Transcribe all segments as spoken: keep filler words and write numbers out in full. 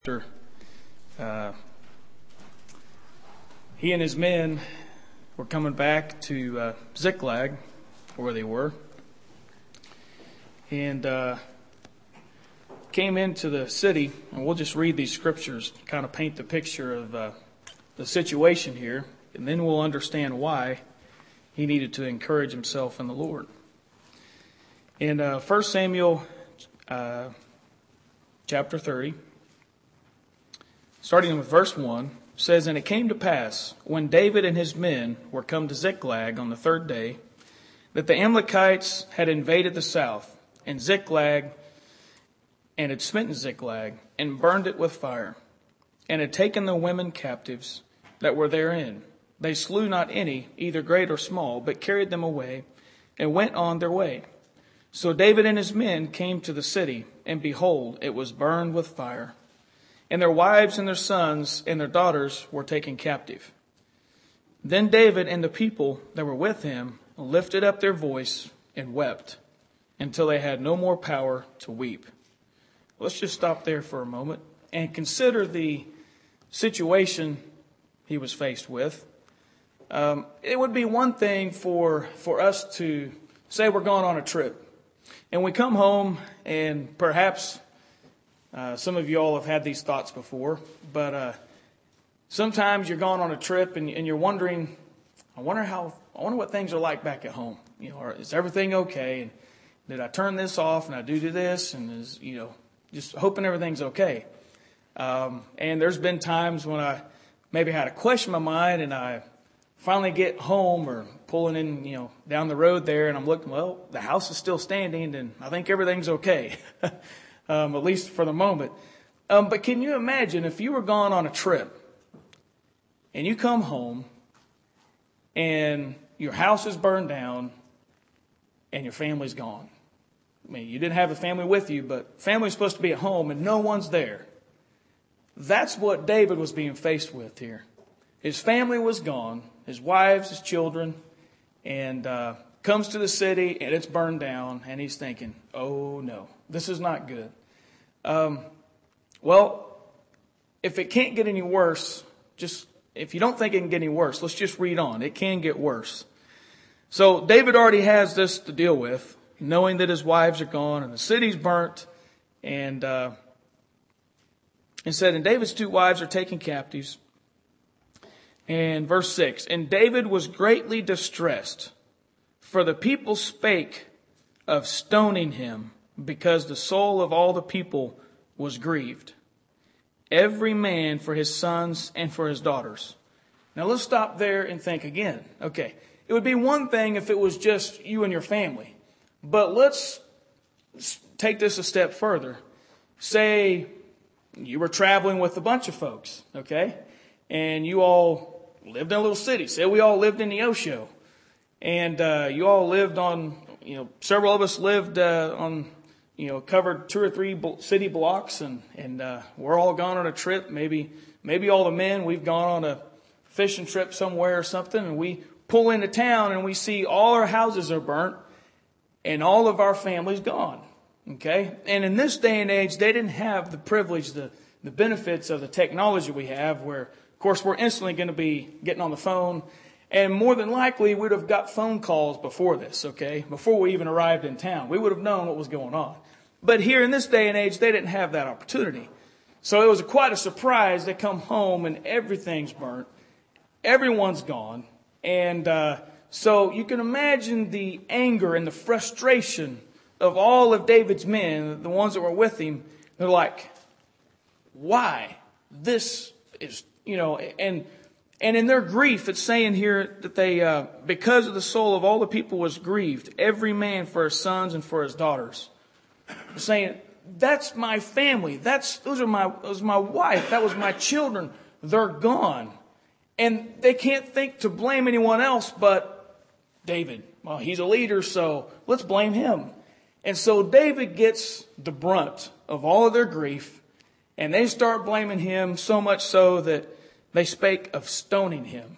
After uh, he and his men were coming back to uh, Ziklag, where they were, and uh, came into the city, and we'll just read these scriptures, kind of paint the picture of uh, the situation here, and then we'll understand why he needed to encourage himself in the Lord. In uh, First Samuel uh, chapter thirty, starting with verse one, says, "And it came to pass, when David and his men were come to Ziklag on the third day, that the Amalekites had invaded the south, and Ziklag, and had smitten Ziklag, and burned it with fire, and had taken the women captives that were therein. They slew not any, either great or small, but carried them away, and went on their way. So David and his men came to the city, and behold, it was burned with fire. And their wives and their sons and their daughters were taken captive. Then David and the people that were with him lifted up their voice and wept until they had no more power to weep." Let's just stop there for a moment and consider the situation he was faced with. Um, it would be one thing for, for us to say we're going on a trip, and we come home and perhaps Uh, some of you all have had these thoughts before, but uh, sometimes you're going on a trip and, and you're wondering, I wonder how, I wonder what things are like back at home. You know, or is everything okay? And did I turn this off and I do do this? And is, you know, just hoping everything's okay. Um, and there's been times when I maybe had a question in my mind, and I finally get home or pulling in, you know, down the road there, and I'm looking, well, the house is still standing, and I think everything's okay. Um, at least for the moment. Um, but can you imagine if you were gone on a trip and you come home and your house is burned down and your family's gone? I mean, you didn't have a family with you, but family's supposed to be at home and no one's there. That's what David was being faced with here. His family was gone, his wives, his children, and uh, comes to the city and it's burned down, and he's thinking, oh no, this is not good. Um, well, if it can't get any worse, just, if you don't think it can get any worse, let's just read on. It can get worse. So David already has this to deal with, knowing that his wives are gone and the city's burnt, and, uh, it said, and David's two wives are taken captives. And verse six, "And David was greatly distressed, for the people spake of stoning him, because the soul of all the people was grieved, every man for his sons and for his daughters." Now let's stop there and think again. Okay, it would be one thing if it was just you and your family, but let's take this a step further. Say you were traveling with a bunch of folks, okay, and you all lived in a little city. Say we all lived in Neosho, and uh, you all lived on, you know, several of us lived uh, on, you know, covered two or three city blocks, and, and, uh, we're all gone on a trip. Maybe, maybe all the men, we've gone on a fishing trip somewhere or something, and we pull into town and we see all our houses are burnt and all of our family's gone. Okay. And in this day and age, they didn't have the privilege, the, the benefits of the technology we have, where, of course, we're instantly going to be getting on the phone. And more than likely, we'd have got phone calls before this, okay? Before we even arrived in town. We would have known what was going on. But here in this day and age, they didn't have that opportunity. So it was quite a surprise. They come home and everything's burnt. Everyone's gone. And uh, so you can imagine the anger and the frustration of all of David's men, the ones that were with him. They're like, why? This is, you know, and... And in their grief, it's saying here that they, uh, because of the soul of all the people was grieved, every man for his sons and for his daughters. They're saying, that's my family. That's, those are my, that was my wife. That was my children. They're gone. And they can't think to blame anyone else but David. Well, he's a leader, so let's blame him. And so David gets the brunt of all of their grief, and they start blaming him, so much so that they spake of stoning him.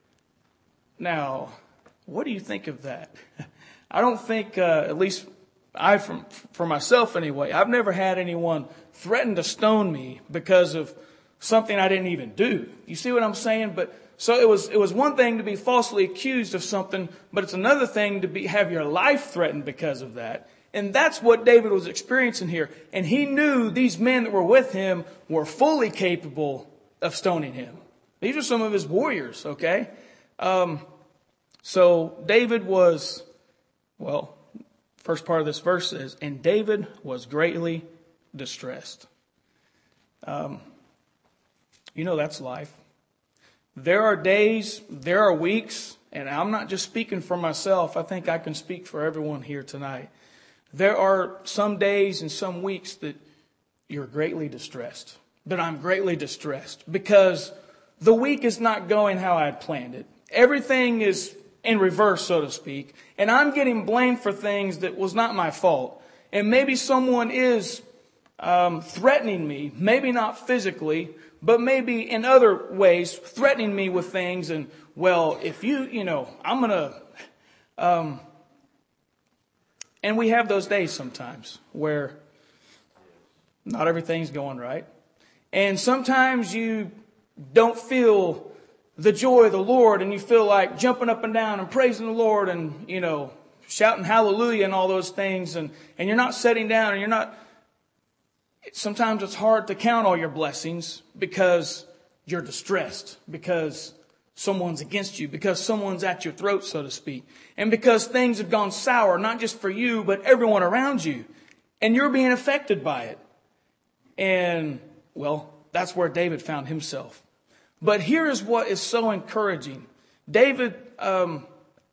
Now, what do you think of that? I don't think, uh, at least I, from, for myself anyway, I've never had anyone threaten to stone me because of something I didn't even do. You see what I'm saying? But so it was, it was one thing to be falsely accused of something, but it's another thing to be, have your life threatened because of that. And that's what David was experiencing here. And he knew these men that were with him were fully capable of stoning him. These are some of his warriors, okay? Um, so David was, well, first part of this verse says, and David was greatly distressed. Um, you know, that's life. There are days, there are weeks, and I'm not just speaking for myself. I think I can speak for everyone here tonight. There are some days and some weeks that you're greatly distressed, that I'm greatly distressed because the week is not going how I had planned it. Everything is in reverse, so to speak, and I'm getting blamed for things that was not my fault. And maybe someone is um, threatening me, maybe not physically, but maybe in other ways threatening me with things. And, well, if you, you know, I'm going to... Um, And we have those days sometimes where not everything's going right. And sometimes you don't feel the joy of the Lord and you feel like jumping up and down and praising the Lord and, you know, shouting hallelujah and all those things. And, and you're not sitting down and you're not, sometimes it's hard to count all your blessings because you're distressed, because someone's against you, because someone's at your throat, so to speak. And because things have gone sour, not just for you, but everyone around you. And you're being affected by it. And, well, that's where David found himself. But here is what is so encouraging. David, um,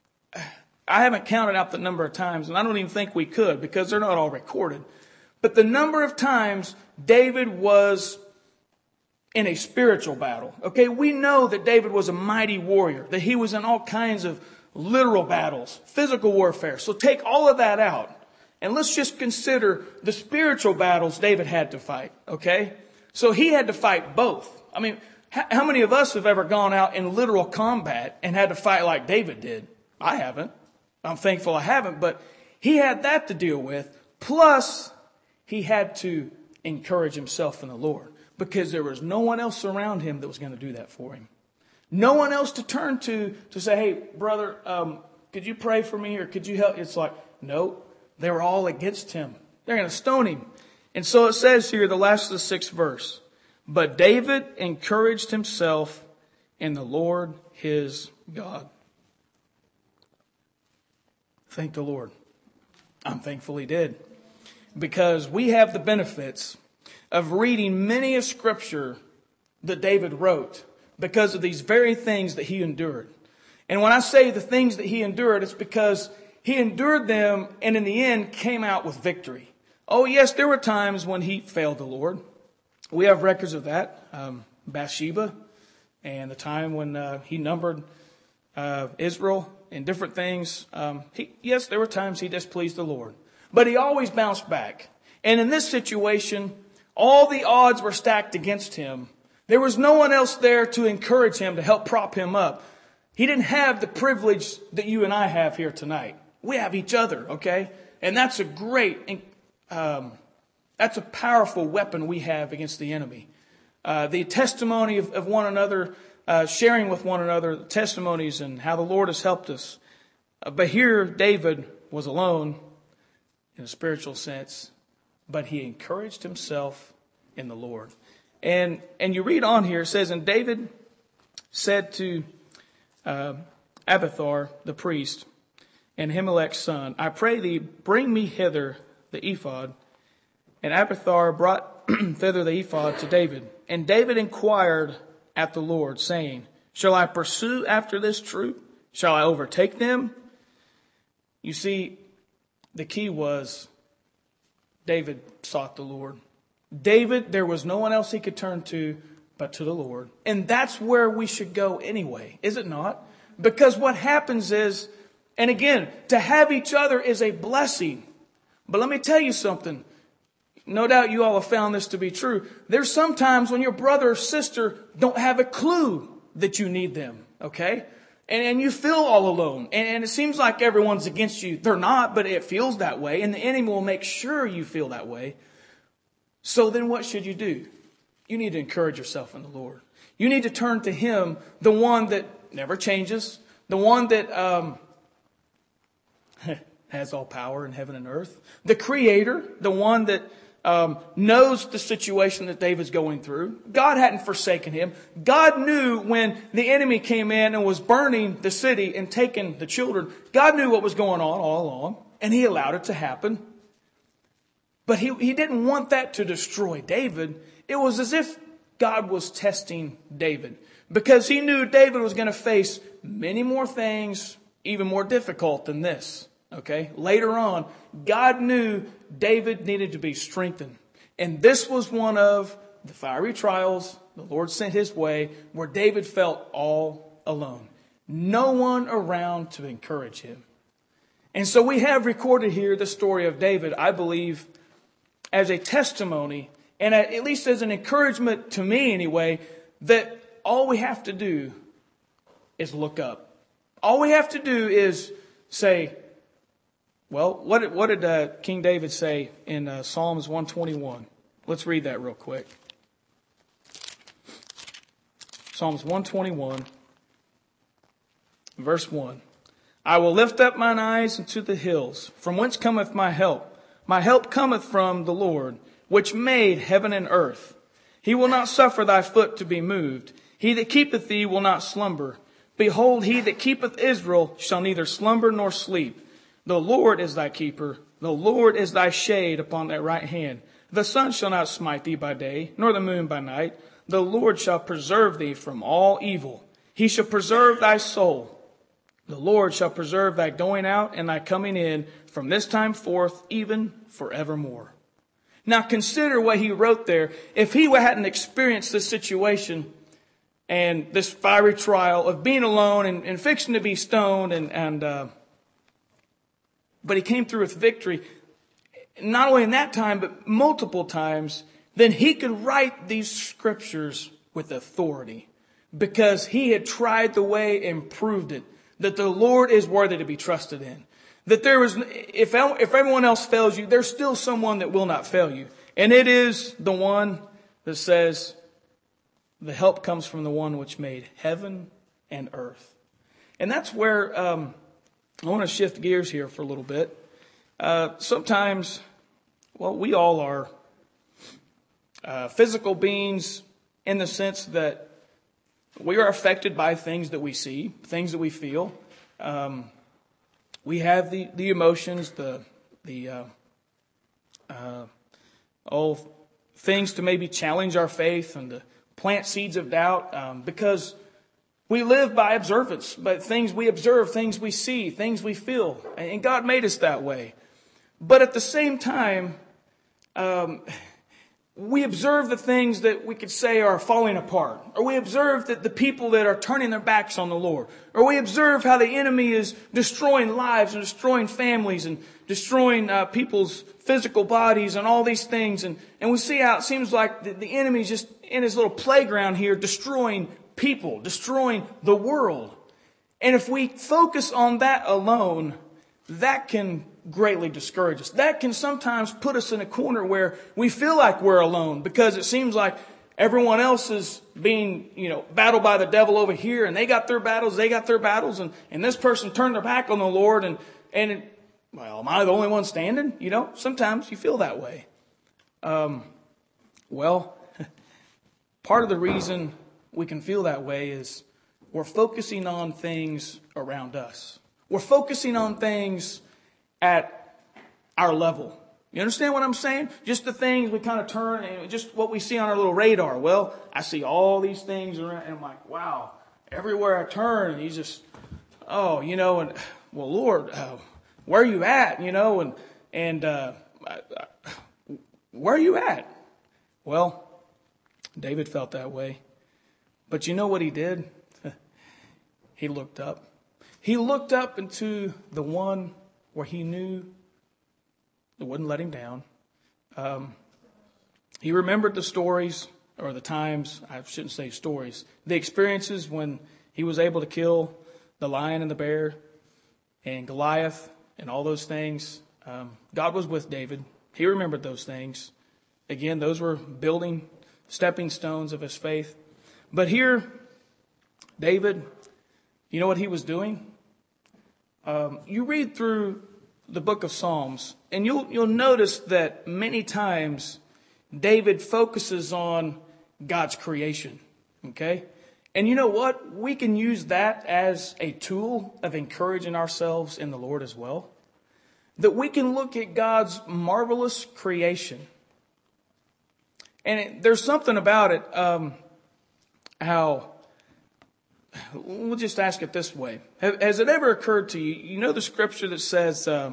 I haven't counted out the number of times, and I don't even think we could because they're not all recorded. But the number of times David was in a spiritual battle. Okay, we know that David was a mighty warrior, that he was in all kinds of literal battles, physical warfare. So take all of that out and let's just consider the spiritual battles David had to fight. Okay, so he had to fight both. I mean, how many of us have ever gone out in literal combat and had to fight like David did? I haven't. I'm thankful I haven't, but he had that to deal with. Plus, he had to encourage himself in the Lord. Because there was no one else around him that was going to do that for him. No one else to turn to to say, hey, brother, um, could you pray for me or could you help? It's like, no, they were all against him. They're going to stone him. And so it says here, the last of the sixth verse, but David encouraged himself in the Lord his God. Thank the Lord. I'm thankful he did. Because we have the benefits of reading many a scripture that David wrote because of these very things that he endured. And when I say the things that he endured, it's because he endured them and in the end came out with victory. Oh, yes, there were times when he failed the Lord. We have records of that. Um, Bathsheba and the time when uh, he numbered uh, Israel and different things. Um, he, yes, there were times he displeased the Lord. But he always bounced back. And in this situation, all the odds were stacked against him. There was no one else there to encourage him, to help prop him up. He didn't have the privilege that you and I have here tonight. We have each other, okay? And that's a great, um, that's a powerful weapon we have against the enemy. Uh, the testimony of, of one another, uh, sharing with one another the testimonies and how the Lord has helped us. Uh, but here David was alone in a spiritual sense. But he encouraged himself in the Lord. And and you read on here, it says, and David said to uh, Abiathar, the priest, and Ahimelech's son, I pray thee, bring me hither the ephod. And Abiathar brought thither the ephod to David. And David inquired at the Lord, saying, shall I pursue after this troop? Shall I overtake them? You see, the key was David sought the Lord. David, there was no one else he could turn to but to the Lord. And that's where we should go anyway, is it not? Because what happens is, and again, to have each other is a blessing. But let me tell you something. No doubt you all have found this to be true. There's sometimes when your brother or sister don't have a clue that you need them, okay? And, and you feel all alone. And, and it seems like everyone's against you. They're not, but it feels that way. And the enemy will make sure you feel that way. So then what should you do? You need to encourage yourself in the Lord. You need to turn to Him, the one that never changes, the one that um, has all power in heaven and earth, the Creator, the one that um, knows the situation that David's going through. God hadn't forsaken him. God knew when the enemy came in and was burning the city and taking the children. God knew what was going on all along, and He allowed it to happen. But he, he didn't want that to destroy David. It was as if God was testing David, because He knew David was going to face many more things, even more difficult than this. Okay. Later on, God knew David needed to be strengthened. And this was one of the fiery trials the Lord sent his way where David felt all alone. No one around to encourage him. And so we have recorded here the story of David, I believe, as a testimony, and at least as an encouragement to me anyway, that all we have to do is look up. All we have to do is say, well, what did, what did uh, King David say in uh, Psalms one twenty-one? Let's read that real quick. Psalms one twenty-one, verse one. I will lift up mine eyes unto the hills, from whence cometh my help. My help cometh from the Lord, which made heaven and earth. He will not suffer thy foot to be moved. He that keepeth thee will not slumber. Behold, he that keepeth Israel shall neither slumber nor sleep. The Lord is thy keeper. The Lord is thy shade upon thy right hand. The sun shall not smite thee by day, nor the moon by night. The Lord shall preserve thee from all evil. He shall preserve thy soul. The Lord shall preserve thy going out and thy coming in from this time forth, even forevermore. Now consider what he wrote there. If he hadn't experienced this situation and this fiery trial of being alone and, and fixing to be stoned, and, and uh, but he came through with victory, not only in that time, but multiple times, then he could write these scriptures with authority because he had tried the way and proved it, that the Lord is worthy to be trusted in. That there is, if, if everyone else fails you, there's still someone that will not fail you. And it is the one that says, the help comes from the one which made heaven and earth. And that's where um, I want to shift gears here for a little bit. Uh, sometimes, well, we all are uh, physical beings in the sense that we are affected by things that we see, things that we feel. Um, we have the, the emotions, the the uh, uh, oh things to maybe challenge our faith and to plant seeds of doubt, um, because we live by observance, by things we observe, things we see, things we feel, and God made us that way. But at the same time, um, we observe the things that we could say are falling apart. Or we observe that the people that are turning their backs on the Lord. Or we observe how the enemy is destroying lives and destroying families and destroying uh, people's physical bodies and all these things. And, and we see how it seems like the, the enemy is just in his little playground here destroying people, destroying the world. And if we focus on that alone, that can greatly discourage us. That can sometimes put us in a corner where we feel like we're alone because it seems like everyone else is being, you know, battled by the devil over here, and they got their battles, they got their battles, and, and this person turned their back on the Lord, and, and it, well, am I the only one standing? You know, sometimes you feel that way. Um, well, part of the reason we can feel that way is we're focusing on things around us. We're focusing on things at our level. You understand what I'm saying? Just the things we kind of turn and just what we see on our little radar. Well, I see all these things around and I'm like, wow, everywhere I turn, and he's just, oh, you know, and well, Lord, uh, where are you at? You know, and, and, uh, I, I, where are you at? Well, David felt that way. But you know what he did? He looked up. He looked up into the one where he knew that wouldn't let him down. Um, he remembered the stories, or the times, I shouldn't say stories, the experiences when he was able to kill the lion and the bear and Goliath and all those things. Um, God was with David. He remembered those things. Again, those were building stepping stones of his faith. But here, David, you know what he was doing? Um, you read through the book of Psalms, and you'll you'll notice that many times David focuses on God's creation. Okay? And you know what? We can use that as a tool of encouraging ourselves in the Lord as well. That we can look at God's marvelous creation. And it, there's something about it, um, how, we'll just ask it this way. Has it ever occurred to you, you know the scripture that says, uh,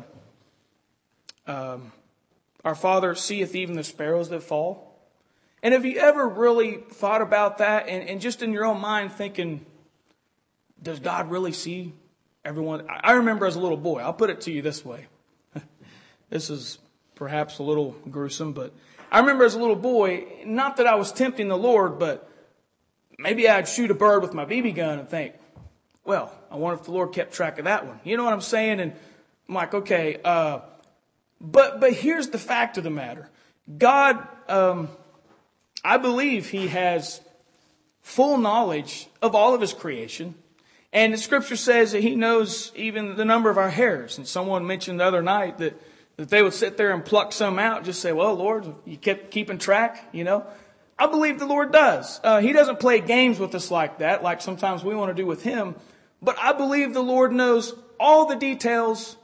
um, our Father seeth even the sparrows that fall? And have you ever really thought about that and, and just in your own mind thinking, does God really see everyone? I remember as a little boy, I'll put it to you this way. This is perhaps a little gruesome, but I remember as a little boy, not that I was tempting the Lord, but maybe I'd shoot a bird with my B B gun and think, well, I wonder if the Lord kept track of that one. You know what I'm saying? And I'm like, okay, uh, but, but here's the fact of the matter. God, um, I believe he has full knowledge of all of his creation. And the scripture says that he knows even the number of our hairs. And someone mentioned the other night that That they would sit there and pluck some out and just say, well, Lord, you kept keeping track, you know. I believe the Lord does. Uh, he doesn't play games with us like that, like sometimes we want to do with him. But I believe the Lord knows all the details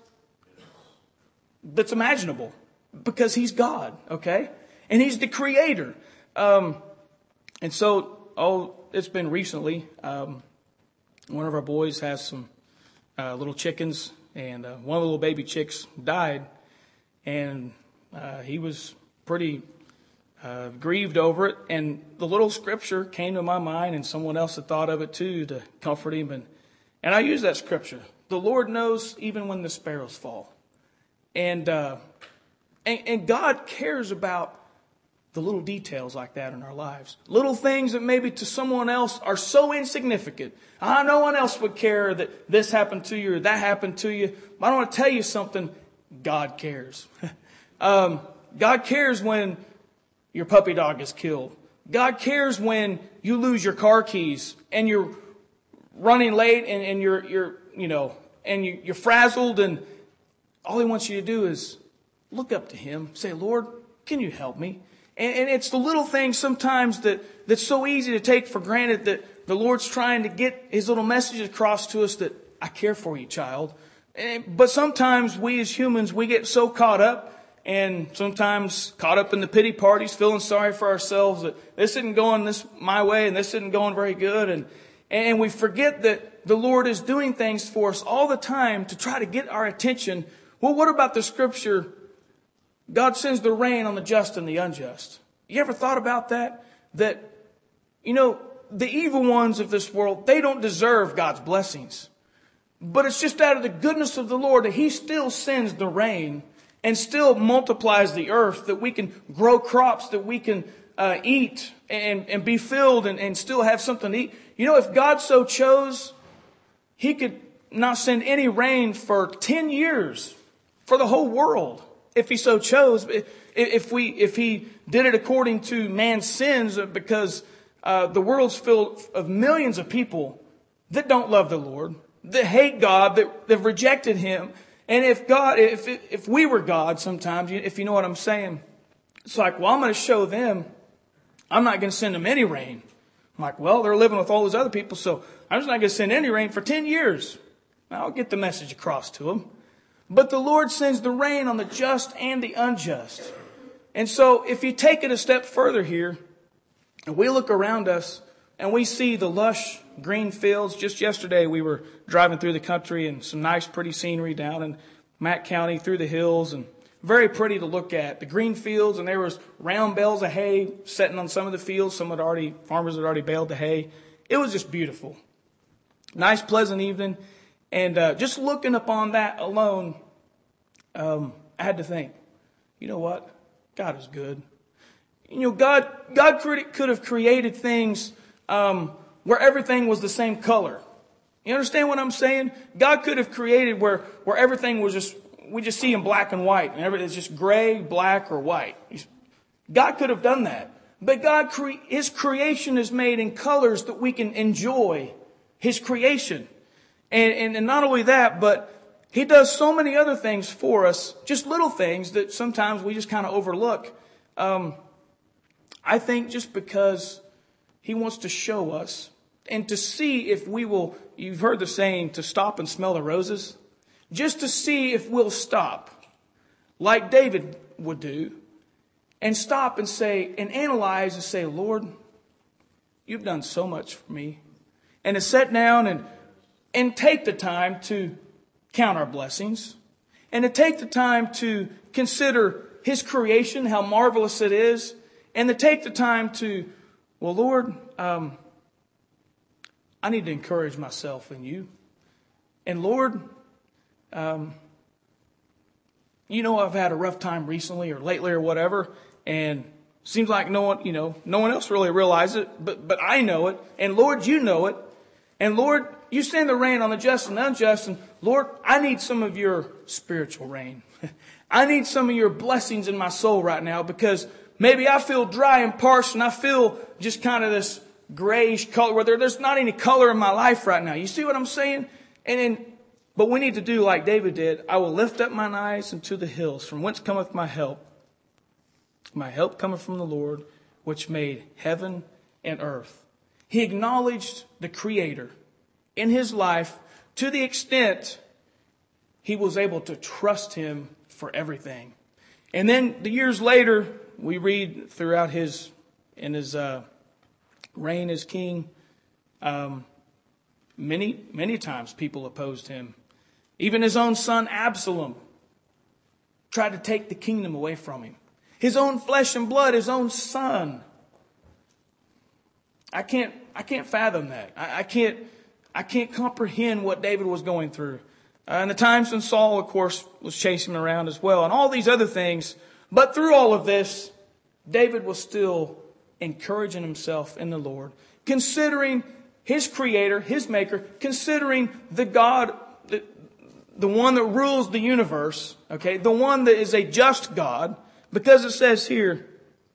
that's imaginable because he's God, okay? And he's the creator. Um, and so, oh, it's been recently. Um, one of our boys has some uh, little chickens, and uh, one of the little baby chicks died. And uh, he was pretty uh, grieved over it. And the little scripture came to my mind, and someone else had thought of it too to comfort him. And, and I use that scripture. The Lord knows even when the sparrows fall. And, uh, and, and God cares about the little details like that in our lives. Little things that maybe to someone else are so insignificant. Ah, no one else would care that this happened to you or that happened to you. But I want to tell you something. God cares. um, God cares when your puppy dog is killed. God cares when you lose your car keys and you're running late and, and you're, you're, you know, and you, you're frazzled, and all he wants you to do is look up to him. Say, Lord, can you help me? And, and it's the little things sometimes that, that's so easy to take for granted that the Lord's trying to get his little message across to us that I care for you, child. But sometimes we as humans, we get so caught up and sometimes caught up in the pity parties, feeling sorry for ourselves that this isn't going this my way and this isn't going very good. And, and we forget that the Lord is doing things for us all the time to try to get our attention. Well, what about the scripture? God sends the rain on the just and the unjust. You ever thought about that? That, you know, the evil ones of this world, they don't deserve God's blessings. But it's just out of the goodness of the Lord that he still sends the rain and still multiplies the earth, that we can grow crops, that we can uh, eat and, and be filled and, and still have something to eat. You know, if God so chose, he could not send any rain for ten years for the whole world. If he so chose, if we, if he did it according to man's sins, because uh, the world's filled of millions of people that don't love the Lord, that hate God, that have rejected him. And if God, if if we were God sometimes, if you know what I'm saying, it's like, well, I'm going to show them. I'm not going to send them any rain. I'm like, well, they're living with all those other people, so I'm just not going to send any rain for ten years. I'll get the message across to them. But the Lord sends the rain on the just and the unjust. And so if you take it a step further here, and we look around us, and we see the lush green fields. Just yesterday we were driving through the country and some nice pretty scenery down in Mack County through the hills, and very pretty to look at. The green fields, and there was round bales of hay sitting on some of the fields. Some had already, farmers had already baled the hay. It was just beautiful. Nice pleasant evening. And uh, just looking upon that alone, um, I had to think, you know what? God is good. You know, God, God could have created things Um, where everything was the same color. You understand what I'm saying? God could have created where, where everything was just, we just see in black and white. And everything's just gray, black, or white. God could have done that. But God, cre- His creation is made in colors that we can enjoy His creation. And, and, and not only that, but He does so many other things for us, just little things that sometimes we just kind of overlook. Um, I think just because He wants to show us and to see if we will, you've heard the saying, to stop and smell the roses. Just to see if we'll stop, like David would do, and stop and say, and analyze and say, Lord, you've done so much for me. And to sit down and, and take the time to count our blessings. And to take the time to consider His creation, how marvelous it is. And to take the time to, well, Lord, um, I need to encourage myself in you. And Lord, um, you know, I've had a rough time recently or lately or whatever. And seems like no one, you know, no one else really realizes it, but, but I know it. And Lord, you know it. And Lord, you send the rain on the just and unjust. And Lord, I need some of your spiritual rain. I need some of your blessings in my soul right now, because maybe I feel dry and parched and I feel just kind of this grayish color where there, there's not any color in my life right now. You see what I'm saying? And then, but we need to do like David did. I will lift up mine eyes unto the hills, from whence cometh my help. My help cometh from the Lord, which made heaven and earth. He acknowledged the Creator in his life to the extent he was able to trust Him for everything. And then the years later, we read throughout his, in his uh, reign as king, um, many, many times people opposed him. Even his own son Absalom tried to take the kingdom away from him. His own flesh and blood, his own son. I can't, I can't fathom that. I, I can't, I can't comprehend what David was going through. Uh, and the times when Saul, of course, was chasing him around as well, and all these other things. But through all of this, David was still encouraging himself in the Lord, considering his Creator, his Maker, considering the God, the, the one that rules the universe, okay, the one that is a just God, because it says here,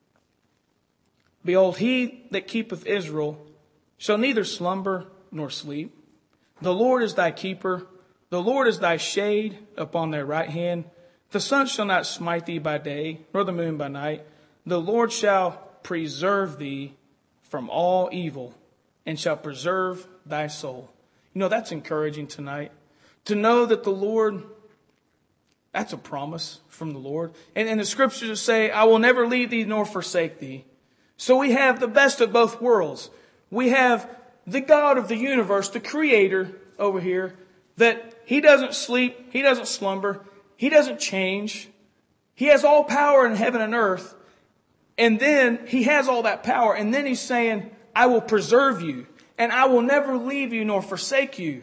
behold, he that keepeth Israel shall neither slumber nor sleep. The Lord is thy keeper. The Lord is thy shade upon thy right hand. The sun shall not smite thee by day, nor the moon by night. The Lord shall preserve thee from all evil, and shall preserve thy soul. You know, that's encouraging tonight. To know that the Lord, that's a promise from the Lord. And, and the scriptures say, I will never leave thee nor forsake thee. So we have the best of both worlds. We have the God of the universe, the Creator over here, that He doesn't sleep, He doesn't slumber, He doesn't change. He has all power in heaven and earth. And then He has all that power. And then He's saying, I will preserve you, and I will never leave you nor forsake you.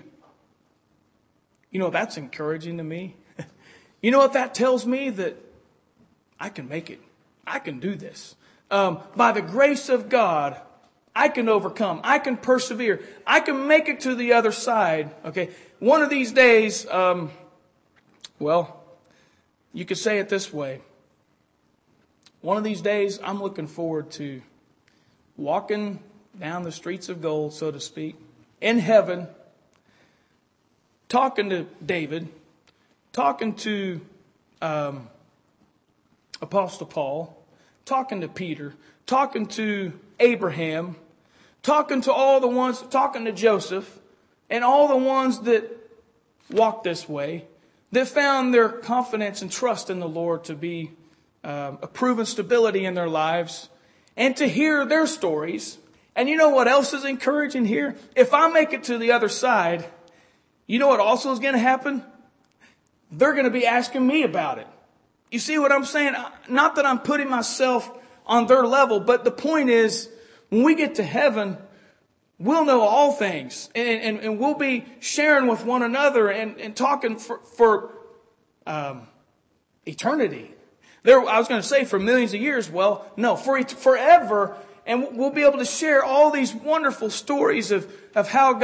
You know, that's encouraging to me. You know what that tells me? That I can make it. I can do this. Um, by the grace of God, I can overcome. I can persevere. I can make it to the other side. Okay. One of these days, um, well, you could say it this way. One of these days, I'm looking forward to walking down the streets of gold, so to speak, in heaven, talking to David, talking to um, Apostle Paul, talking to Peter, talking to Abraham, talking to all the ones, talking to Joseph, and all the ones that walked this way, that found their confidence and trust in the Lord to be um, a proven stability in their lives, and to hear their stories. And you know what else is encouraging here? If I make it to the other side, you know what also is going to happen? They're going to be asking me about it. You see what I'm saying? Not that I'm putting myself on their level, but the point is, when we get to heaven, we'll know all things. And, and, and we'll be sharing with one another and, and talking for, for um, eternity. There, I was going to say for millions of years. Well, no, for forever. And we'll be able to share all these wonderful stories of, of how God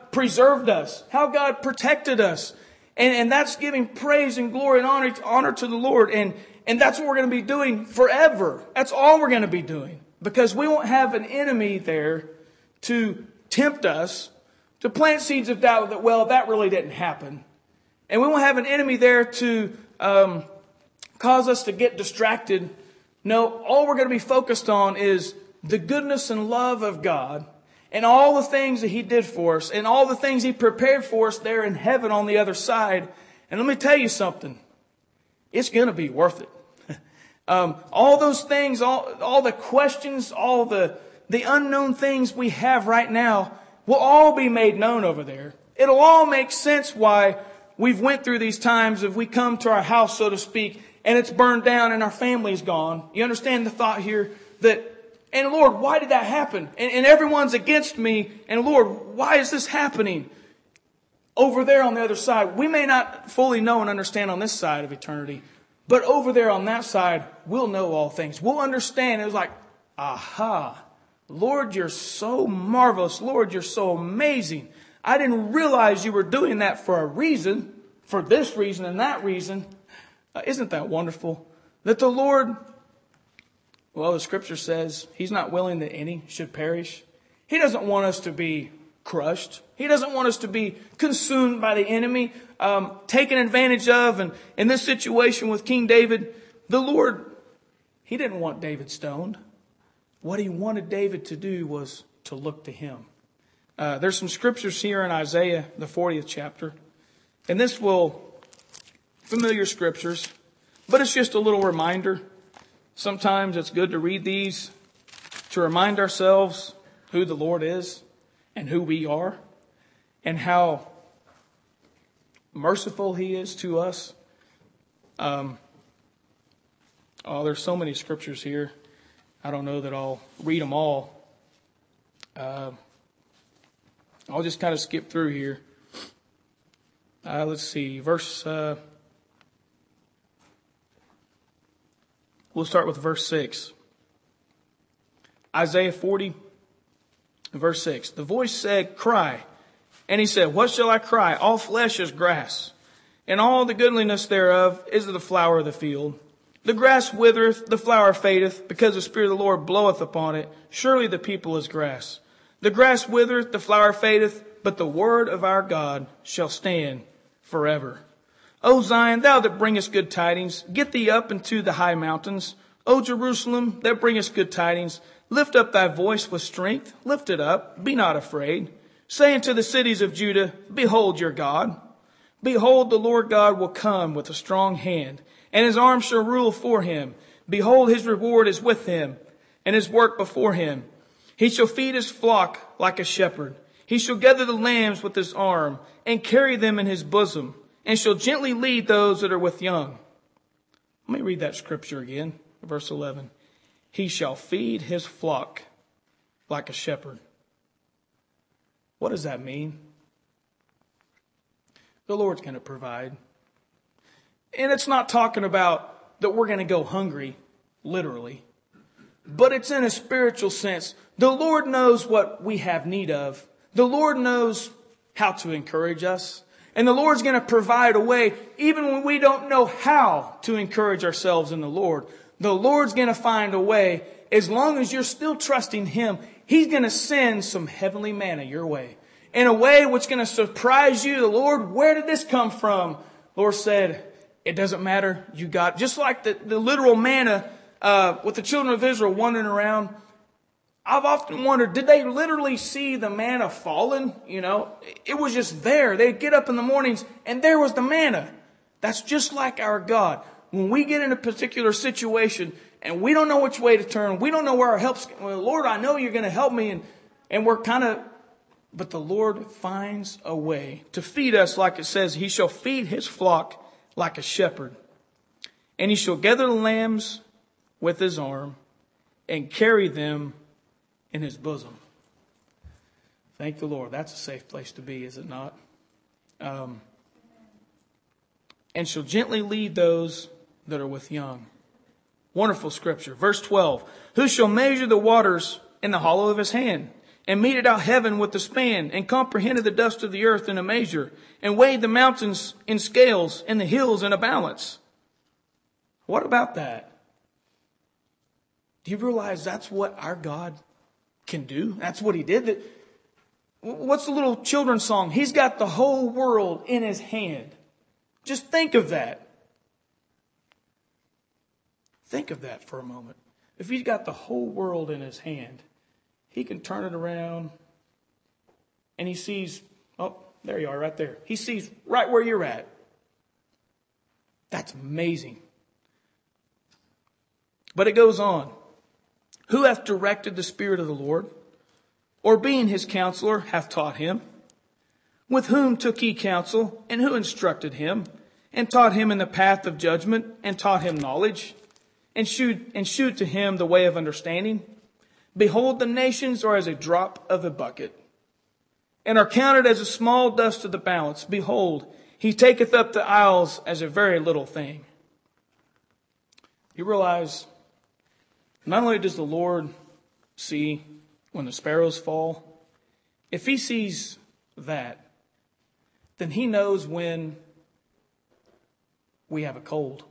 preserved us, how God protected us. And, and that's giving praise and glory and honor, honor to the Lord. And, and that's what we're going to be doing forever. That's all we're going to be doing. Because we won't have an enemy there to tempt us, to plant seeds of doubt that, well, that really didn't happen. And we won't have an enemy there to um, cause us to get distracted. No, all we're going to be focused on is the goodness and love of God and all the things that He did for us and all the things He prepared for us there in heaven on the other side. And let me tell you something. It's going to be worth it. um, all those things, all, all the questions, all the, the unknown things we have right now will all be made known over there. It'll all make sense why we've went through these times if we come to our house, so to speak, and it's burned down and our family's gone. You understand the thought here that, and Lord, why did that happen? And, and everyone's against me. And Lord, why is this happening over there on the other side? We may not fully know and understand on this side of eternity, but over there on that side, we'll know all things. We'll understand. It was like, aha, Lord, you're so marvelous. Lord, you're so amazing. I didn't realize you were doing that for a reason, for this reason and that reason. Uh, isn't that wonderful? That the Lord, well, the scripture says He's not willing that any should perish. He doesn't want us to be crushed. He doesn't want us to be consumed by the enemy, um, taken advantage of. And in this situation with King David, the Lord, He didn't want David stoned. What He wanted David to do was to look to Him. Uh, there's some scriptures here in Isaiah, the fortieth chapter. And this will, familiar scriptures, but it's just a little reminder. Sometimes it's good to read these to remind ourselves who the Lord is and who we are and how merciful He is to us. Um, oh, there's so many scriptures here. I don't know that I'll read them all. Uh, I'll just kind of skip through here. Uh, let's see, verse, uh, we'll start with verse six. Isaiah forty, verse six. The voice said, cry. And He said, what shall I cry? All flesh is grass, and all the goodliness thereof is of the flower of the field. The grass withereth, the flower fadeth, because the Spirit of the Lord bloweth upon it. Surely the people is grass. The grass withereth, the flower fadeth, but the word of our God shall stand forever. O Zion, thou that bringest good tidings, get thee up into the high mountains. O Jerusalem, that bringest good tidings, lift up thy voice with strength. Lift it up, be not afraid. Say unto the cities of Judah, behold your God. Behold, the Lord God will come with a strong hand, and His arm shall rule for Him. Behold, His reward is with Him, and His work before Him. He shall feed His flock like a shepherd. He shall gather the lambs with His arm, and carry them in His bosom, and shall gently lead those that are with young. Let me read that scripture again, verse eleven. He shall feed His flock like a shepherd. What does that mean? The Lord's going to provide. And it's not talking about that we're going to go hungry, literally. But it's in a spiritual sense. The Lord knows what we have need of. The Lord knows how to encourage us. And the Lord's going to provide a way, even when we don't know how to encourage ourselves in the Lord. The Lord's going to find a way. As long as you're still trusting Him, He's going to send some heavenly manna your way. In a way which is going to surprise you. The Lord, where did this come from? The Lord said, it doesn't matter. You got, just like the, the literal manna uh, with the children of Israel wandering around. I've often wondered, did they literally see the manna fallen? You know, it was just there. They'd get up in the mornings and there was the manna. That's just like our God. When we get in a particular situation and we don't know which way to turn, we don't know where our help's, well, Lord, I know you're going to help me. And, and we're kind of, but the Lord finds a way to feed us, like it says, He shall feed His flock like a shepherd. And He shall gather the lambs with His arm and carry them in His bosom. Thank the Lord. That's a safe place to be, is it not? Um, and shall gently lead those that are with young. Wonderful scripture. Verse twelve. Who shall measure the waters in the hollow of His hand? and meted out heaven with the span, and comprehended the dust of the earth in a measure, and weighed the mountains in scales, and the hills in a balance. What about that? Do you realize that's what our God can do? That's what he did. That, what's the little children's song? He's got the whole world in his hand. Just think of that. Think of that for a moment. If he's got the whole world in his hand, he can turn it around and he sees, oh, there you are right there. He sees right where you're at. That's amazing. But it goes on. Who hath directed the Spirit of the Lord? Or being his counselor hath taught him? With whom took he counsel? And who instructed him? And taught him in the path of judgment? And taught him knowledge? And shewed, and shewed to him the way of understanding? Behold, the nations are as a drop of a bucket, and are counted as a small dust of the balance. Behold, he taketh up the isles as a very little thing. You realize, not only does the Lord see when the sparrows fall, if he sees that, then he knows when we have a cold.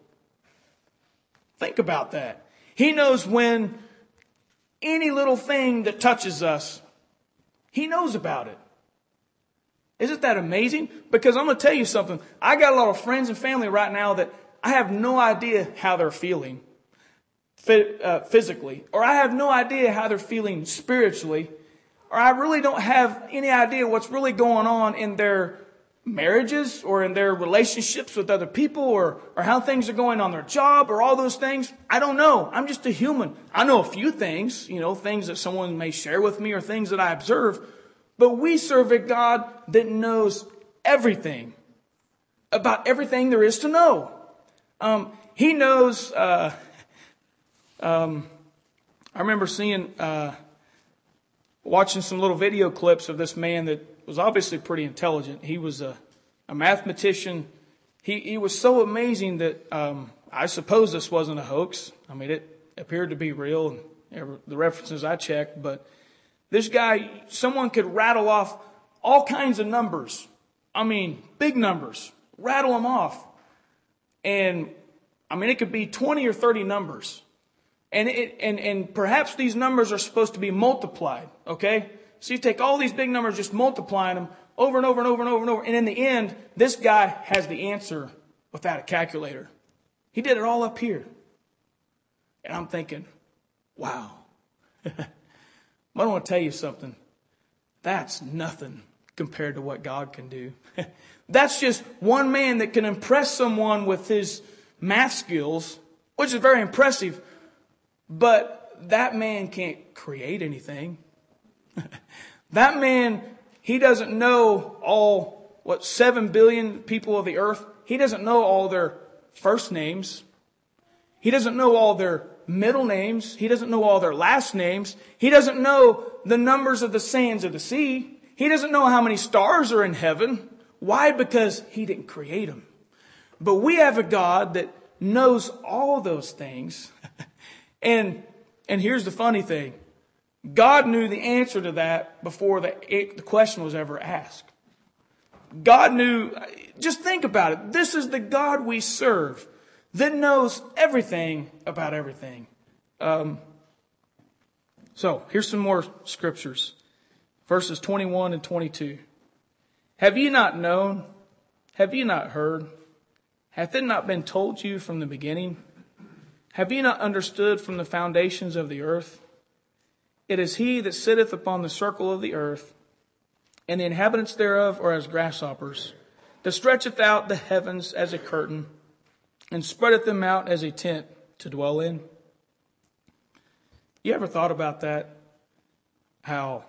Think about that. He knows when any little thing that touches us, he knows about it. Isn't that amazing? Because I'm going to tell you something. I got a lot of friends and family right now that I have no idea how they're feeling physically, or I have no idea how they're feeling spiritually, or I really don't have any idea what's really going on in their marriages or in their relationships with other people, or, or how things are going on their job, or all those things. I don't know. I'm just a human. I know a few things, you know, things that someone may share with me or things that I observe. But we serve a God that knows everything about everything there is to know. Um, he knows, uh, um, I remember seeing, uh, watching some little video clips of this man that was obviously pretty intelligent. He was a, a mathematician. He, he was so amazing that um, I suppose this wasn't a hoax. I mean, it appeared to be real, and the references I checked. But this guy, someone could rattle off all kinds of numbers. I mean, big numbers. Rattle them off. And, I mean, it could be twenty or thirty numbers. And, it, and, and perhaps these numbers are supposed to be multiplied, okay? So you take all these big numbers, just multiplying them over and over and over and over and over. And in the end, this guy has the answer without a calculator. He did it all up here. And I'm thinking, wow. I want to tell you something. That's nothing compared to what God can do. That's just one man that can impress someone with his math skills, which is very impressive. But that man can't create anything. That man, he doesn't know all, what, seven billion people of the earth. He doesn't know all their first names. He doesn't know all their middle names. He doesn't know all their last names. He doesn't know the numbers of the sands of the sea. He doesn't know how many stars are in heaven. Why? Because he didn't create them. But we have a God that knows all those things. and, and here's the funny thing. God knew the answer to that before the, it, the question was ever asked. God knew, just think about it. This is the God we serve that knows everything about everything. Um, so, here's some more scriptures. Verses twenty-one and twenty-two. Have ye not known? Have ye not heard? Hath it not been told you from the beginning? Have ye not understood from the foundations of the earth? It is he that sitteth upon the circle of the earth, and the inhabitants thereof are as grasshoppers, that stretcheth out the heavens as a curtain, and spreadeth them out as a tent to dwell in. You ever thought about that? How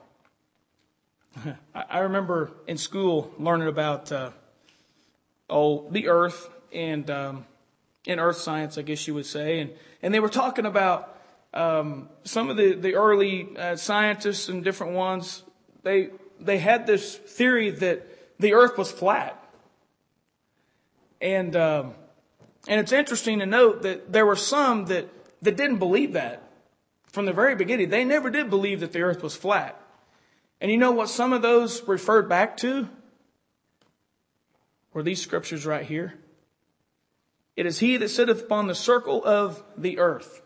I remember in school learning about uh, oh the earth and um, in earth science, I guess you would say, and and they were talking about um, some of the the early uh, scientists and different ones. They they had this theory that the earth was flat, and um, and it's interesting to note that there were some that that didn't believe that from the very beginning. They never did believe that the earth was flat. And you know what some of those referred back to? Were these scriptures right here. It is he that sitteth upon the circle of the earth.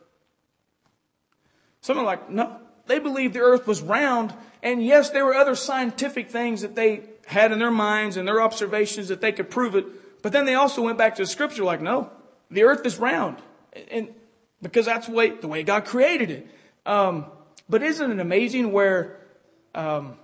Some are like, no, they believed the earth was round. And yes, there were other scientific things that they had in their minds and their observations that they could prove it. But then they also went back to the scripture like, no, the earth is round. And because that's the way, the way God created it. Um, but isn't it amazing where um,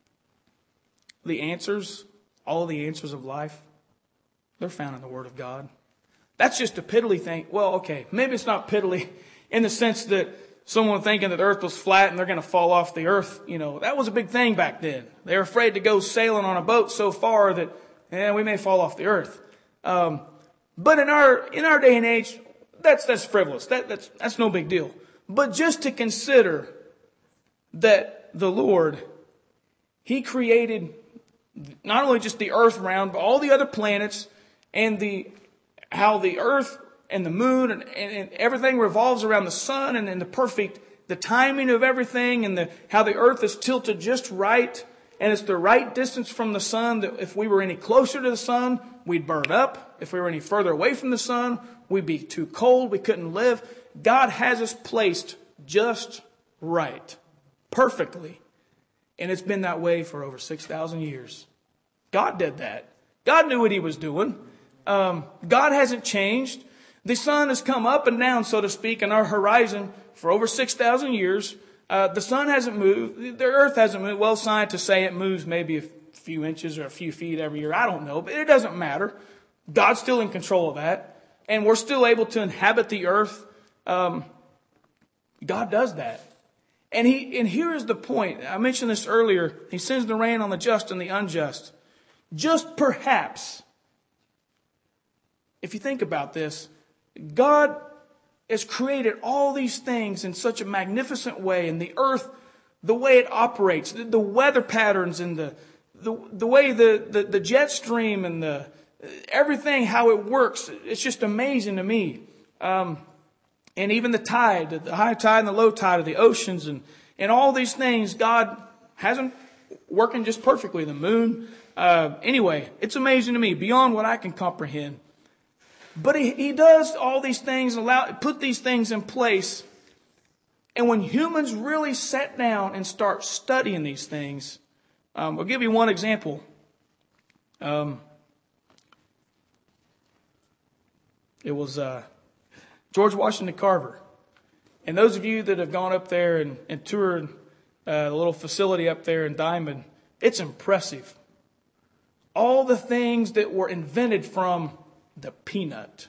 the answers, all of the answers of life, they're found in the Word of God. That's just a piddly thing. Well, okay, maybe it's not piddly in the sense that someone thinking that the earth was flat and they're going to fall off the earth. You know, that was a big thing back then. They were afraid to go sailing on a boat so far that, eh, we may fall off the earth. Um, but in our, in our day and age, that's, that's frivolous. That, that's, that's no big deal. But just to consider that the Lord, He created not only just the earth round, but all the other planets and the, how the earth and the moon and, and, and everything revolves around the sun and, and the perfect, the timing of everything and the, how the earth is tilted just right. And it's the right distance from the sun that if we were any closer to the sun, we'd burn up. If we were any further away from the sun, we'd be too cold. We couldn't live. God has us placed just right, perfectly. And it's been that way for over six thousand years. God did that. God knew what He was doing. Um, God hasn't changed. The sun has come up and down, so to speak, in our horizon for over six thousand years. Uh, the sun hasn't moved. The earth hasn't moved. Well, scientists say it moves maybe a few inches or a few feet every year. I don't know, but it doesn't matter. God's still in control of that. And we're still able to inhabit the earth. Um, God does that. And he, and here is the point. I mentioned this earlier. He sends the rain on the just and the unjust. Just perhaps, if you think about this, God has created all these things in such a magnificent way, and the earth, the way it operates, the, the weather patterns and the, the, the way the, the, the jet stream and the, everything, how it works. It's just amazing to me. Um, and even the tide, the high tide and the low tide of the oceans and, and all these things, God hasn't working just perfectly. The moon. Uh, anyway, it's amazing to me, beyond what I can comprehend. But he, he does all these things, allow, put these things in place. And when humans really sit down and start studying these things, um, I'll give you one example. Um, it was uh, George Washington Carver. And those of you that have gone up there and, and toured uh, the little facility up there in Diamond, it's impressive. All the things that were invented from the peanut.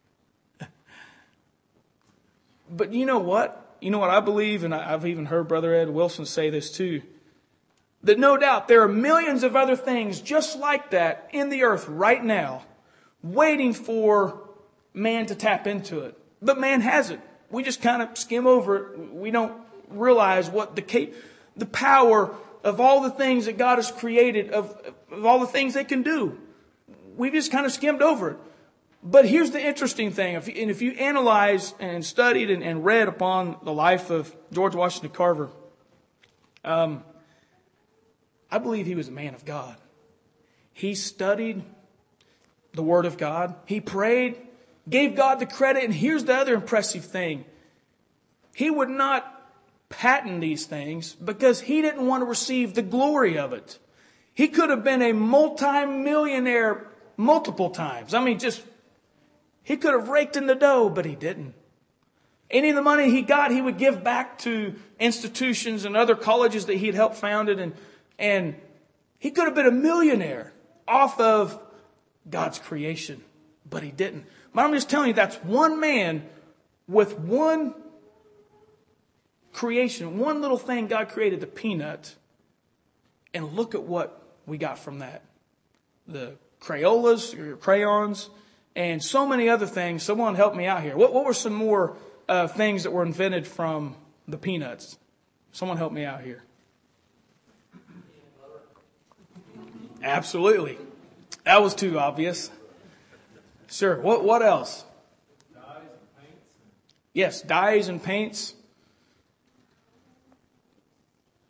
But you know what? You know what I believe, and I've even heard Brother Ed Wilson say this too, that no doubt there are millions of other things just like that in the earth right now, waiting for man to tap into it. But man hasn't. We just kind of skim over it. We don't realize what the cap- the power of all the things that God has created, of, of all the things they can do. We've just kind of skimmed over it. But here's the interesting thing. If you, and if you analyze and studied and, and read upon the life of George Washington Carver, um, I believe he was a man of God. He studied the Word of God. He prayed, gave God the credit. And here's the other impressive thing. He would not patent these things because he didn't want to receive the glory of it. He could have been a multi-millionaire multiple times. I mean, just... He could have raked in the dough, but he didn't. Any of the money he got, he would give back to institutions and other colleges that he had helped founded. And, and he could have been a millionaire off of God's creation, but he didn't. But I'm just telling you, that's one man with one creation, one little thing God created, the peanut. And look at what we got from that. The Crayolas, or crayons, and so many other things. Someone help me out here. What, what were some more uh, things that were invented from the peanuts? Someone help me out here. Absolutely. That was too obvious. Sure. What what else? Dyes and paints. Yes, dyes and paints.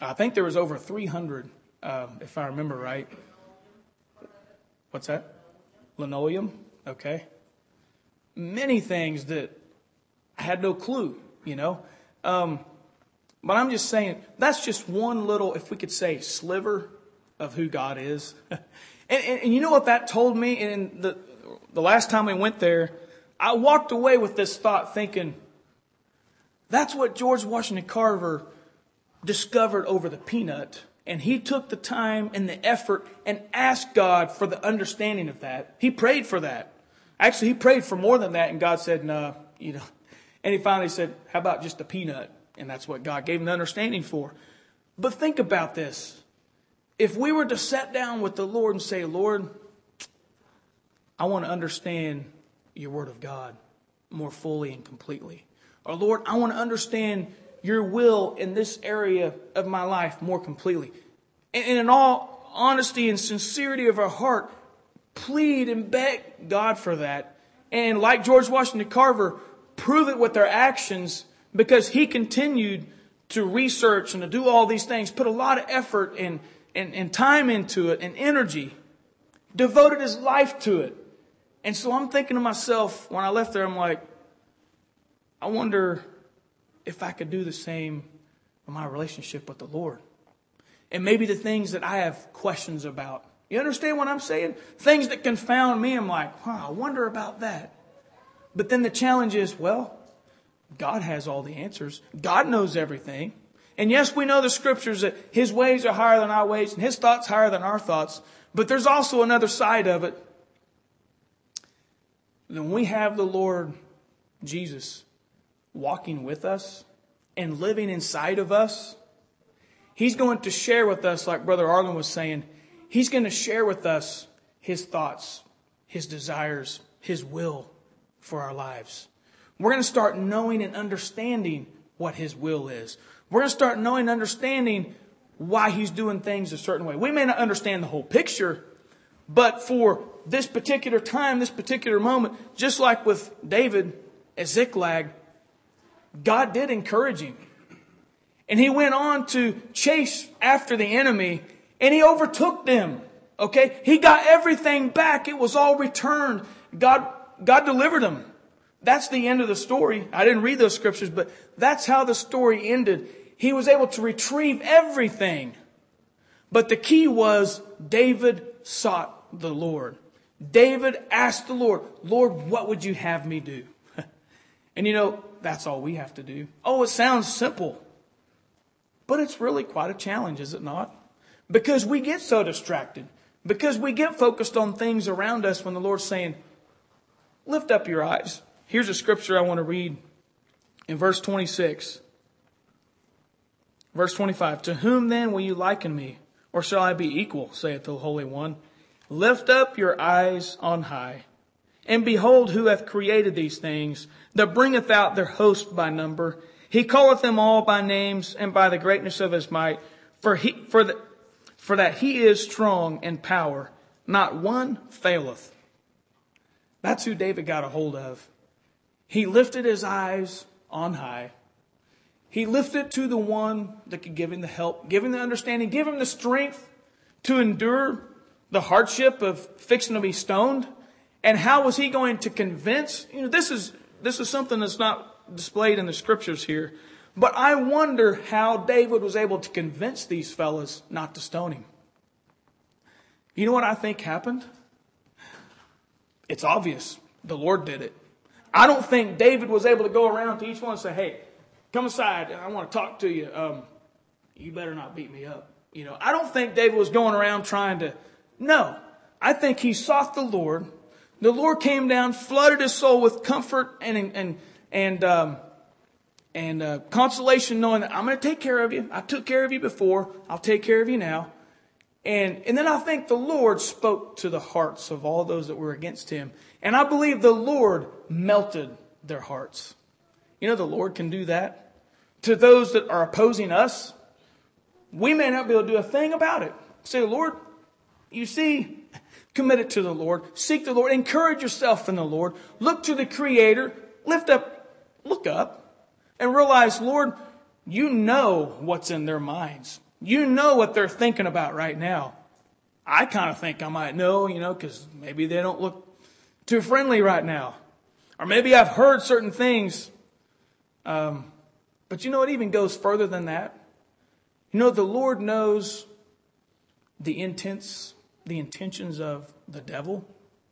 I think there was over three hundred, uh, if I remember right. What's that? Linoleum? Okay. Many things that I had no clue, you know. Um, but I'm just saying, that's just one little, if we could say, sliver of who God is. and, and, and you know what that told me? And the, the last time we went there, I walked away with this thought thinking, that's what George Washington Carver discovered over the peanut. And he took the time and the effort and asked God for the understanding of that. He prayed for that. Actually, he prayed for more than that. And God said, no, you know. And he finally said, how about just the peanut? And that's what God gave him the understanding for. But think about this. If we were to sit down with the Lord and say, Lord, I want to understand your word of God more fully and completely. Or Lord, I want to understand your will in this area of my life more completely. And in all honesty and sincerity of our heart, plead and beg God for that. And like George Washington Carver, prove it with their actions, because he continued to research and to do all these things, put a lot of effort and, and, and time into it and energy, devoted his life to it. And so I'm thinking to myself, when I left there, I'm like, I wonder if I could do the same in my relationship with the Lord. And maybe the things that I have questions about. You understand what I'm saying? Things that confound me, I'm like, wow, I wonder about that. But then the challenge is, well, God has all the answers. God knows everything. And yes, we know the scriptures that his ways are higher than our ways and his thoughts higher than our thoughts. But there's also another side of it. Then we have the Lord Jesus walking with us and living inside of us. He's going to share with us, like Brother Arlen was saying, he's going to share with us his thoughts, his desires, his will for our lives. We're going to start knowing and understanding what his will is. We're going to start knowing and understanding why he's doing things a certain way. We may not understand the whole picture, but for this particular time, this particular moment, just like with David at Ziklag, God did encourage him. And he went on to chase after the enemy, and he overtook them. Okay? He got everything back. It was all returned. God, God delivered him. That's the end of the story. I didn't read those scriptures, but that's how the story ended. He was able to retrieve everything. But the key was David sought the Lord. David asked the Lord, Lord, what would you have me do? And you know, that's all we have to do. Oh, it sounds simple. But it's really quite a challenge, is it not? Because we get so distracted. Because we get focused on things around us when the Lord's saying, lift up your eyes. Here's a scripture I want to read in verse twenty-six. Verse twenty-five. To whom then will you liken me? Or shall I be equal, saith the Holy One? Lift up your eyes on high. And behold, who hath created these things, that bringeth out their host by number. He calleth them all by names, and by the greatness of his might. For he, for the, for that he is strong in power, not one faileth. That's who David got a hold of. He lifted his eyes on high. He lifted to the one that could give him the help, give him the understanding, give him the strength to endure the hardship of fixing to be stoned. And how was he going to convince? You know, this is this is something that's not displayed in the scriptures here. But I wonder how David was able to convince these fellas not to stone him. You know what I think happened? It's obvious. The Lord did it. I don't think David was able to go around to each one and say, hey, come aside. I want to talk to you. Um, you better not beat me up. You know, I don't think David was going around trying to. No, I think he sought the Lord. The Lord came down, flooded his soul with comfort and and and um, and uh, consolation, knowing that I'm going to take care of you. I took care of you before. I'll take care of you now. And and then I think the Lord spoke to the hearts of all those that were against him. And I believe the Lord melted their hearts. You know, the Lord can do that. To those that are opposing us, we may not be able to do a thing about it. Say, Lord, you see, commit it to the Lord. Seek the Lord. Encourage yourself in the Lord. Look to the Creator. Lift up, look up, and realize, Lord, you know what's in their minds. You know what they're thinking about right now. I kind of think I might know, you know, because maybe they don't look too friendly right now. Or maybe I've heard certain things. Um, but you know, it even goes further than that. You know, the Lord knows the intents, the intentions of the devil.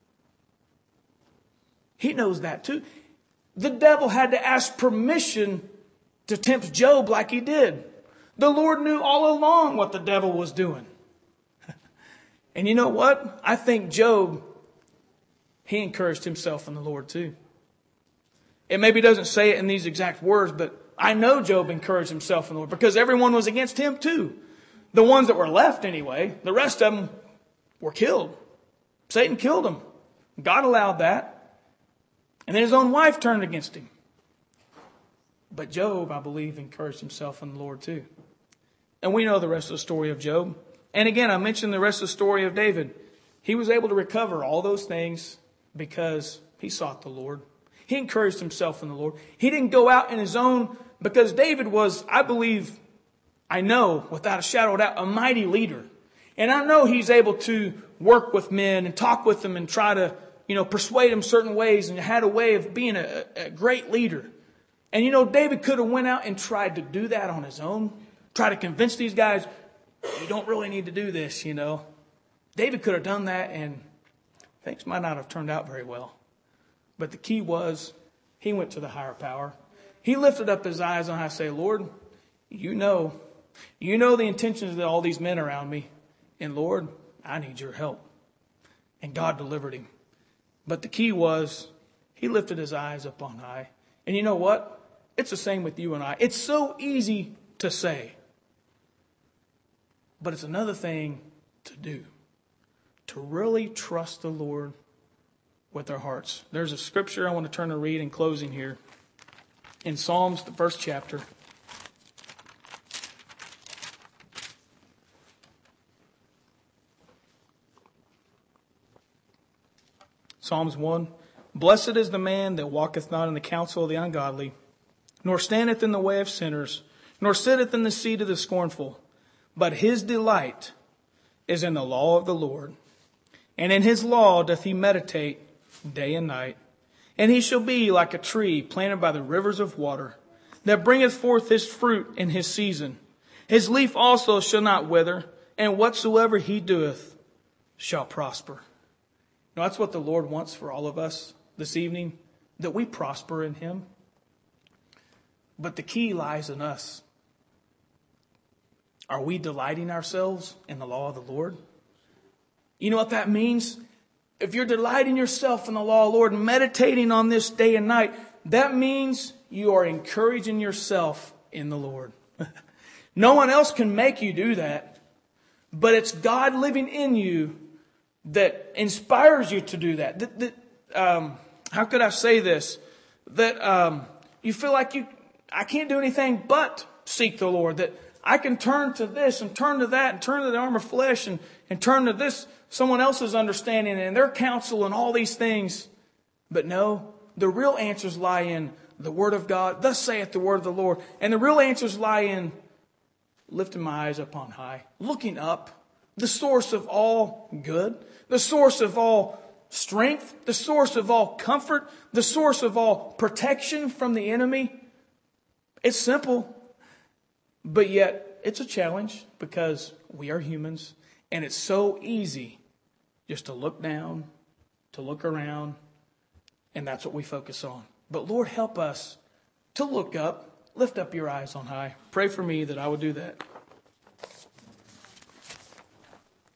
He knows that too. The devil had to ask permission to tempt Job like he did. The Lord knew all along what the devil was doing. And you know what? I think Job, he encouraged himself in the Lord too. It maybe doesn't say it in these exact words, but I know Job encouraged himself in the Lord because everyone was against him too. The ones that were left anyway, the rest of them were killed. Satan killed them. God allowed that. And then his own wife turned against him. But Job, I believe, encouraged himself in the Lord too. And we know the rest of the story of Job. And again, I mentioned the rest of the story of David. He was able to recover all those things because he sought the Lord. He encouraged himself in the Lord. He didn't go out in his own, because David was, I believe, I know, without a shadow of a doubt, a mighty leader. And I know he's able to work with men and talk with them and try to, you know, persuade them certain ways, and had a way of being a, a great leader. And you know, David could have went out and tried to do that on his own. Try to convince these guys, you don't really need to do this, you know. David could have done that and things might not have turned out very well. But the key was he went to the higher power. He lifted up his eyes on high and say, Lord, you know, you know the intentions of all these men around me. And Lord, I need your help. And God delivered him. But the key was he lifted his eyes up on high. And you know what? It's the same with you and I. It's so easy to say. But it's another thing to do. To really trust the Lord with our hearts. There's a scripture I want to turn to read in closing here. In Psalms, the first chapter. Psalms one. Blessed is the man that walketh not in the counsel of the ungodly, nor standeth in the way of sinners, nor sitteth in the seat of the scornful. But his delight is in the law of the Lord, and in his law doth he meditate day and night. And he shall be like a tree planted by the rivers of water, that bringeth forth his fruit in his season. His leaf also shall not wither, and whatsoever he doeth shall prosper. Now, that's what the Lord wants for all of us this evening, that we prosper in him. But the key lies in us. Are we delighting ourselves in the law of the Lord? You know what that means? If you're delighting yourself in the law of the Lord, meditating on this day and night, that means you are encouraging yourself in the Lord. No one else can make you do that. But it's God living in you that inspires you to do that. that, that um, how could I say this? That um, you feel like you, I can't do anything but seek the Lord. That I can turn to this and turn to that and turn to the arm of flesh and, and turn to this, someone else's understanding and their counsel and all these things. But no, the real answers lie in the Word of God. Thus saith the word of the Lord. And the real answers lie in lifting my eyes up on high, looking up, the source of all good, the source of all strength, the source of all comfort, the source of all protection from the enemy. It's simple. But yet, it's a challenge because we are humans. And it's so easy just to look down, to look around, and that's what we focus on. But Lord, help us to look up, lift up your eyes on high. Pray for me that I will do that.